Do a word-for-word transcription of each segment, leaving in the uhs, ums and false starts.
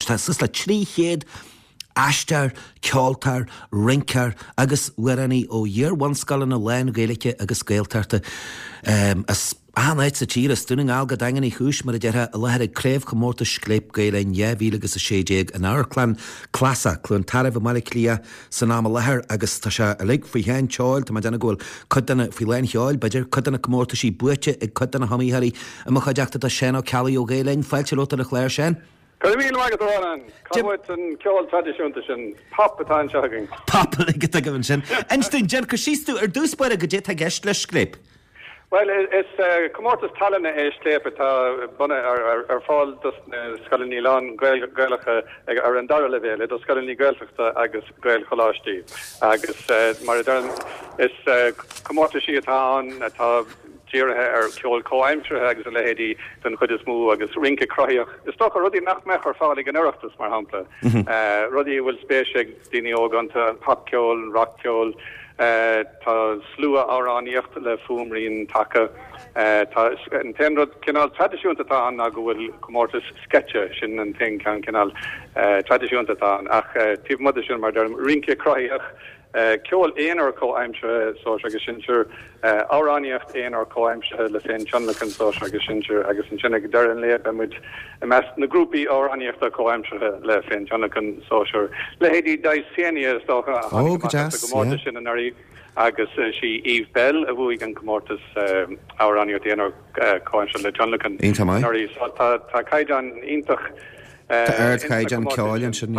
sus le trí chéad Ashtar, Ceoltar, Rincar, agus Werani ó dhéar one scalan a lein Gaeliche agus Gaeltarta. Um, as Anáid sa tír a stúning alga dangan í chúis mar a deartha a lehead a créibh chomórta scléip Gaelain yeah víle agus a sédéag an airclan clasa clún taribh a mala clia san am a lehar agus tá se a lig fao hean teáil tá dana ghfuil cudana fao lein teáil beidir cudana chomórta sí buite ag cudana hamíharí a mo chadeachta a sin ó cealaí ó Gaelain fáilte lóta a chléir sin. Caimhíl magad ónan, Caimhid an ceol tradiisiúnta sin, pap atá an seagan. Pap a ligad a gavan sin. Einstein, Jen, cos sístú ar dúspáir a go dé a gceist le scléip? Well, it's comórtas talana é scléip atá buna ar fáil dus scalaní lán gaelacha ar an dara levéile, do scalaní gaelfachta agus gael choláistí. Agus mar is comórtas sí atá an atá Díirithe ar ceol comhaimsirthe agus a lehéadí den chud is mú agus rinca croíoch. Is sto rudí nach mech ar fáil an oireachtas mar hampla. Rudí bhfuil spéisiigh daoine óganta papceol, rockceol, tá slua áráníocht le fuamraín taca. Tá an téanrad cinál tradiisiúnta tá an a go bhfuil comórtas sketche sin an ting can cinál tradiisiúnta tá ach tíb mud sin mar derm rinca croíoch. Ceol éonar comhaimse sós agus sinseir áráníocht éonar comhaimse le féin tionlachan sós agus sinseir agus an sinna deir an léad a muid meas na grúpaí áráníocht a comhaimse le féin tionlachan sóisiir. Le héadí daiscénia stocha gomórta sin an airí agus sí Eve Bell a bhuaigh an comórtas áráníocht éonar comhaimse le tionlachan. Airí tá caidan ítach Tá aird chaid an ceáilin sin.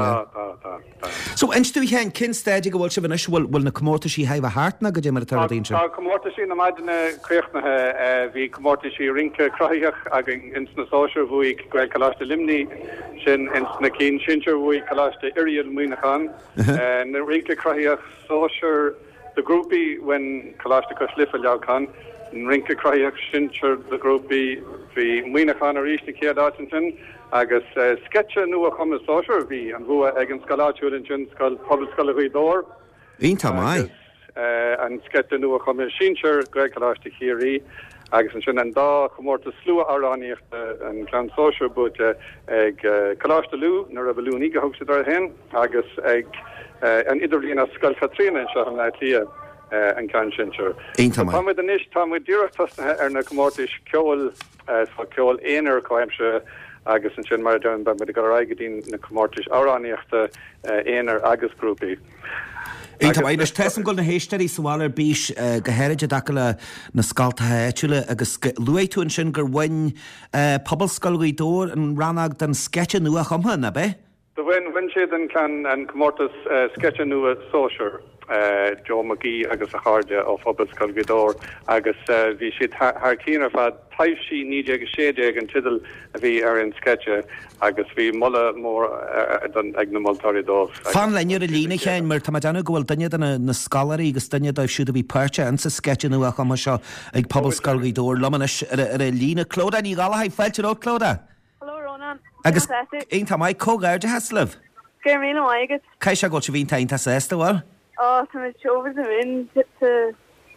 So einstú hen cin stéide go bhfuil se bhanis bhfuil na comórta sí haimh háartna go dé mar tar daon sin. Tá comórta sí na maidana críochnathe bhí comórta sí rinca croíoch ag insna sóisiir bhuaigh gael choláiste limní sin insna cín sinseir bhuaigh choláiste iriad muoinechan. Na rinca croíoch sóisiir the grúpaí when choláiste cos lifa leabhchan rinca croíoch sinseir the grúpaí bhí muoinechan a ríiste céad áitin sin. Agus uh, sketche nua chumas sóisiir bhí an bhua ag an scaláitiúil sin scal pobl scalaí dór. Ínta mai. An sketche nua chumas sinseir Gael choláiste chiaí agus an sin an dá chomórta slua áráníocht an clan sóisiir bute ag choláiste lú nar a bhúin ige thug sé dar hen agus ag an idirlíon a scal Catriona seo an le lia an clan sinseir. Ínta mai. Tá muid an isis tá muid díreachtasnathe ar na comórtais ceol sa ceol éonar comhaimse agus an sin mar down ba me go raigadín na comórtais áráníochta éonar agus grúpaí. Ínta mai, leis tesan go na héisteí sáil ar bís go héide daca le na scaltathe éitiúile agus luéitún sin gur bhain pobl scalaí dór an ranag den sketche nua chumtha na be? Do bhain bhain siad an can an comórtas sketche nua sóisiir. Uh, Joe McGee agus a cháde ó phobal scalaí dór agus uh, bhí siad thar cían ar fad taobh sí níide agus séide an tidal a bhí ar an sketche agus bhí mulla mór don ag na moltáí dómh. Fan leine a lína chéin mar tá deanna gohfuil daine na scalaí agus daine dá siúd a bhí páirte an sa sketche nua chuma seo ag pobl scalaí dór lomanis ar a lína Clóda ní gala haid fáilte ó Clóda. Hello Ronan. Agus ínta mai cógáirde heslih. Germína maigat. Cai se go se bhín taínta sa ésta bhil? Oh, so much over the wind to to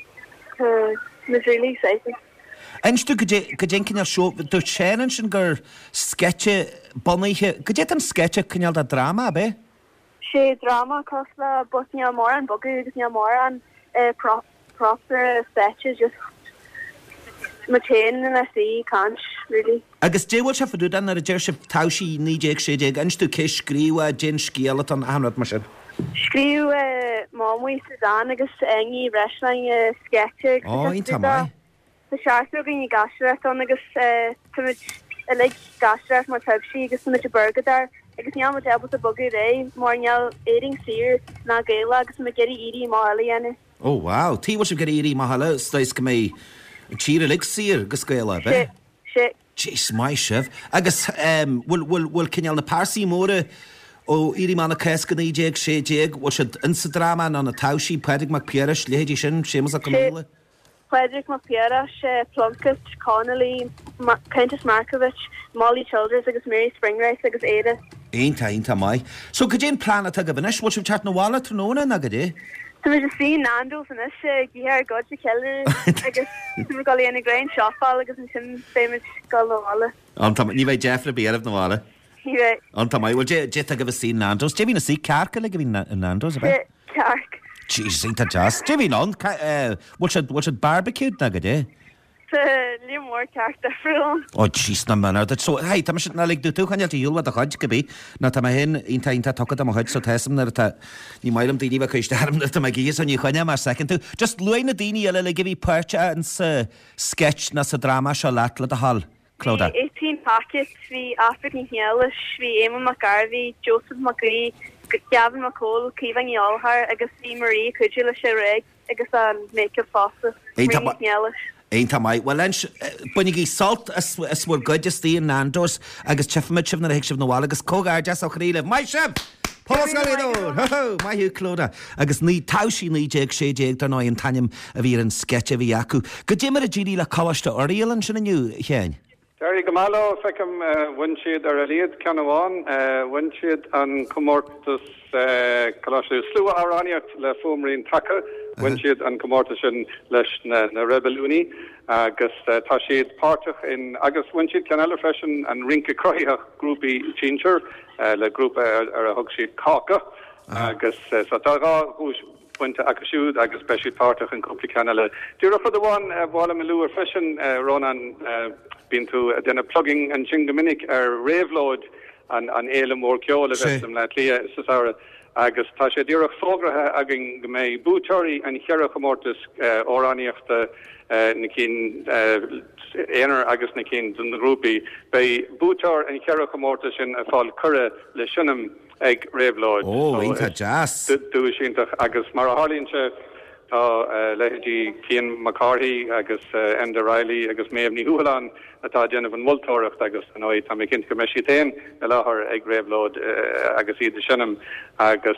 was really exciting. Einstu go dé a seo do séan sin gur sketche boníthe go dé an sketche cinneal a drama be? sé drama cos le but ní mór an bogu agus ní mór an proper sketches just matain in a sea can't really. Agus déhil se fadú an ar a déir se tauí níé sé dé einstu cis scríú a gin scéala an anrad mar sin. Scríú mámí Suzanne agus engi wrestling sketche. Oh, ínta mai. Tá seaú gin gasreacht an agus le gasreacht mar tebsí agus mu burgadar agus ní am ebal a bugú ré marneall éing sir na géile agus me geirí irí málaíana. Oh wow, tíhil se geirí irí mahala stais go mé tíre lig sir go scéile be? sé. Jeez, mai sibh. Agus bhfuil cinneal na pásí móra ó irí manna cesca níéag sé déag bhil se insadrama an na tauí Padraig McPierris léhéidir sin sémas a gola? Padraig McPierris, Plunkett, Connolly, Countess Markovich, Molly Childers agus Mary Springrice agus Ada. Ínta, ínta mai. So go dén plán atá go bhanis, bhil sem teart na bhála tróna na go dé? Tá me just sí Nando's in is gíar god se keller agus tu gal ana grain shopfall agus an sin féimeid gal na bhála. An tá ní bheith Jeff le béarh na bhála? Ní Anta mai, well, je a go sí Nando's. Je hí na sí carca le go hí Nando's a bit? Carc. Jeez, ain't that just? Je hí non, what's it barbecue na go dé? Lí mór carc de friúm. Oh, jeez, na man, that's so, hey, tam na lig du tú chanel ti yulwa da chod go bí, na tam hen inta inta tokad am chod so tesam na ta ni mailam di diva kuist harm na tam gis on you chanya mar second tu. Just luin na dini ele le give percha and uh, sketch na sa drama shalatla da hall. Clodagh. eighteen packets hí African Healish, hí Eamon McGarvey, Joseph McGree, Gavin McCall, Keevan Yalhar, agus hí Marie Cudula Shereg, agus an Makeup Fossa, Marie Healish. Einta mai. Well, then, bunig í salt as swar good just the Nando's agus chefmid chef na hic chef na wall agus cogar just auch ríle. My chef! Paul Scarino! Ho ho! My hu Clodagh. Agus ní taushi ní jeg sé jeg dar noi an tanyam a vir an sketch a vi acu. Go dimmer a gidi la colasta oriel an sin aniu, Hien? Derry Gamalo, fecum windshield ar a liad Canawan, windshield an Comortus colasta slua araniacht le fumrin taka. Windshield an Comortishin leis na, na Rebeluni, agus uh, Tashid Partach in Agus Windshield Canela Freshen and Rinke Croya Groupie Ginger, uh, le group ar a Hugshid Kaka, agus uh, Sataga, who's went to Akashud, agus Beshid Partach in Kupli Canela. Dira for the one, uh, Walla Malua Freshen, uh, Ronan, uh, been to uh, then a plugging and Chingaminic ar Raveload and an Elam or Kyola Vestam Latlia, Sasara. Agus tá sé dúach fógrathe agin go mé búteoirí an chearach amórtas óráníochta na cín éanaar agus na cín don na grúpi bei búteoir an chearach amórtas sin a fáil cure le sinnam ag réabhlóid. Ó, ínta jazz. Dú síntaach agus mar a hálínse tá leití Cian McCarthy agus Enda Riley agus méamh ní Uhalan atá déanamh an multóireacht agus an óid tá mé cinint go meisi tain le láthair ag réabhlóid agus iad sinnam agus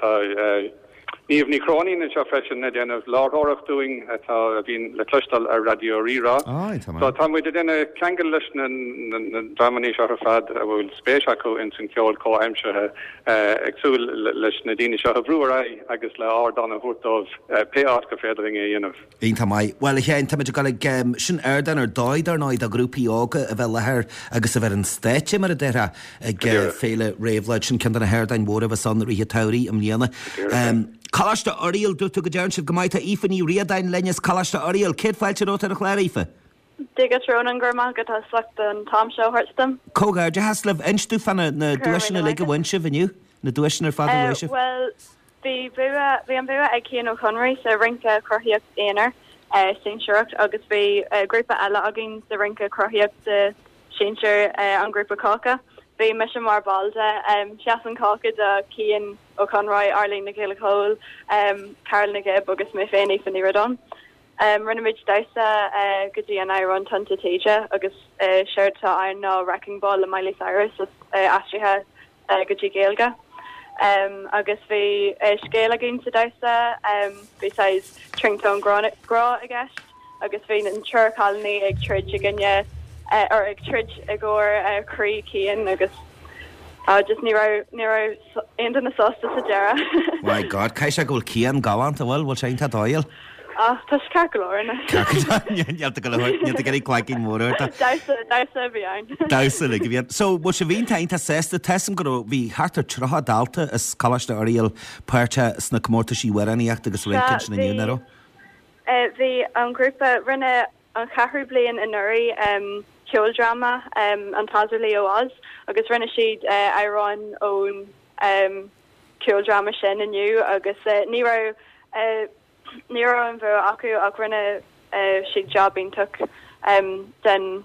tá níomh ní crónín in seo freisin na déanamh láthóireacht doing atá a bhín le clustal ar radio rírá. So tá muid a déanana ceangal leis na dramaní seo ar fad a bhfuil spéis acu in san ceol có aimsethe agsúil leis na daoine seo a bhrúar agus le ádan a thuirtómh péát go féidiring é dhéanamh. Ínta mai. Well, chéan tá muid go le sin airdan ar dáid ar náid a grúpaí ága a bheith lethir agus a bheith an stéite mar a deire ag féle réabhleid sin cean an hairdain mór a bheith san ríthe tairí am líana. Calasta oriel dúta go dearn sib go maitha ífaní riadain lennes calasta oriel céad fáilte róta a chléir ífa? Digas Ronan Gurma go tá slacht an Tom Show Hartstam. Cogar, de haslaf instú fanna na dúisina le go bhainse viniu? Na dúisina ar fadal leisio? Well, bhí an bhua ag Cian O'Connery sa rinca crothiacht éanaar Saint Shureacht agus bhí grúpa eile agin sa rinca crothiacht Saintir an grúpa Caca. Bhí mis mar balda seaan Caca de Cian O'Conroy, Arlene na Gaelic Hole, um, Carol na Gib agus mé féinní fan Iradon. Um, Rinneid dausa go dtí an Iran tanta teide agus seirta an ná Wrecking Ball le Miley Cyrus astrithe go dtí Gaelga. Um, agus bhí scéal a ginn sa dausa bhí sais tringtón grá a gceist agus bhí an tuair colony ag trid a gnne ar ag trid a gcóir crí Cian agus Uh, just nero nero end in the sauce to Sajara. My God, Kaisha go Cian Gawant a well, what's ain't that oil? Ah, tush Carcolorna. You have to go you have to get it quacking more. Dausa dausa behind. Dausa like if you so what you been time to assess the test go vi harter traha dalta as calasta ariel percha sna comorta she were any act agus linkage in you nero. Uh the um group rinne an Cahru Blaine in Nuri um Ceol drama um an Tazar Leo was agus rinne siad uh, Iran own um Ceol drama sin aniu agus uh, Nero uh, Nero an bhua acu ach rinne uh, siad jobbing took um den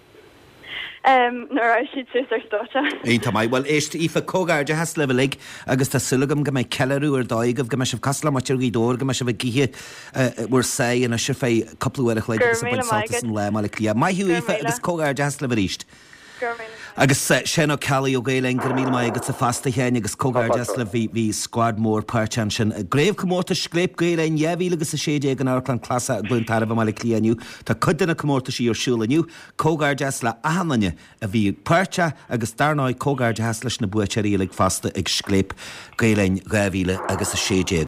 Um, nuair a siad sús ar státe. Einta mai, well, éist ifa cógar de has level lig agus tá sulagam go mé celarú ar dáigh go me sibh casla matir gídór go me sibh gihe bhar sé in a si fé coplú ar a chléid agus a buin saltas an le mála clia. Mai hiú ifa agus cógar de has level ríist. Agus sin ó Cali ó Gaeling gur míle mai agus a fasta chéin agus cógar de le bhí squad mór perchan sin. Gréibh comórta scléip Gaeling jehí agus a séide an airclan clasa a gluin tarfa mála clianiu. Tá cudina comórta sí ar siúlaniu. Cógar de le ahananne a bhí percha agus darnáid cógar de has leis na buacharí ag fasta ag scléip Gaeling gahíle agus a séide.